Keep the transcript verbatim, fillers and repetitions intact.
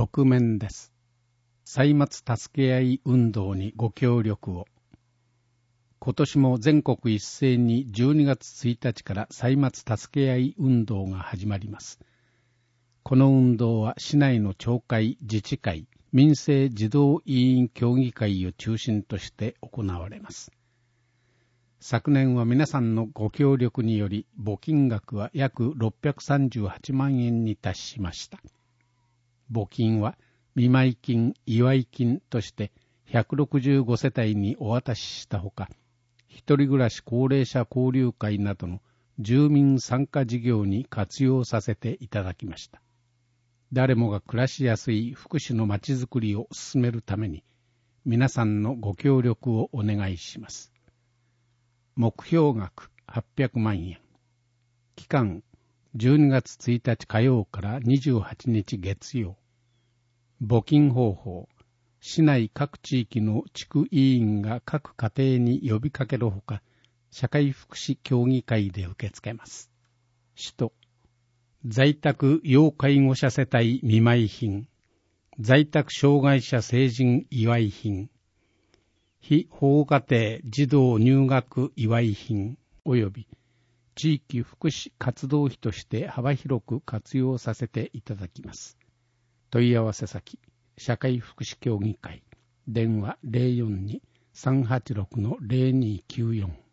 ろく面です。歳末助け合い運動にご協力を。今年も全国一斉にじゅうにがつついたちから歳末助け合い運動が始まります。この運動は市内の町会、自治会、民政児童委員協議会を中心として行われます。昨年は皆さんのご協力により募金額は約ろっぴゃくさんじゅうはちまんえんに達しました。募金は見舞い金、祝い金としてひゃくろくじゅうごせたいにお渡ししたほか、一人暮らし高齢者交流会などの住民参加事業に活用させていただきました。誰もが暮らしやすい福祉のまちづくりを進めるために、皆さんのご協力をお願いします。目標額はっぴゃくまんえん。期間じゅうにがつついたち火曜からにじゅうはちにち月曜。募金方法。市内各地域の地区委員が各家庭に呼びかけるほか、社会福祉協議会で受け付けます。使途。在宅要介護者世帯見舞い品。在宅障害者成人祝い品。非保護家庭児童入学祝い品及び地域福祉活動費として幅広く活用させていただきます。問い合わせ先、社会福祉協議会、電話 ゼロよんに さんはちろく ゼロにきゅうよん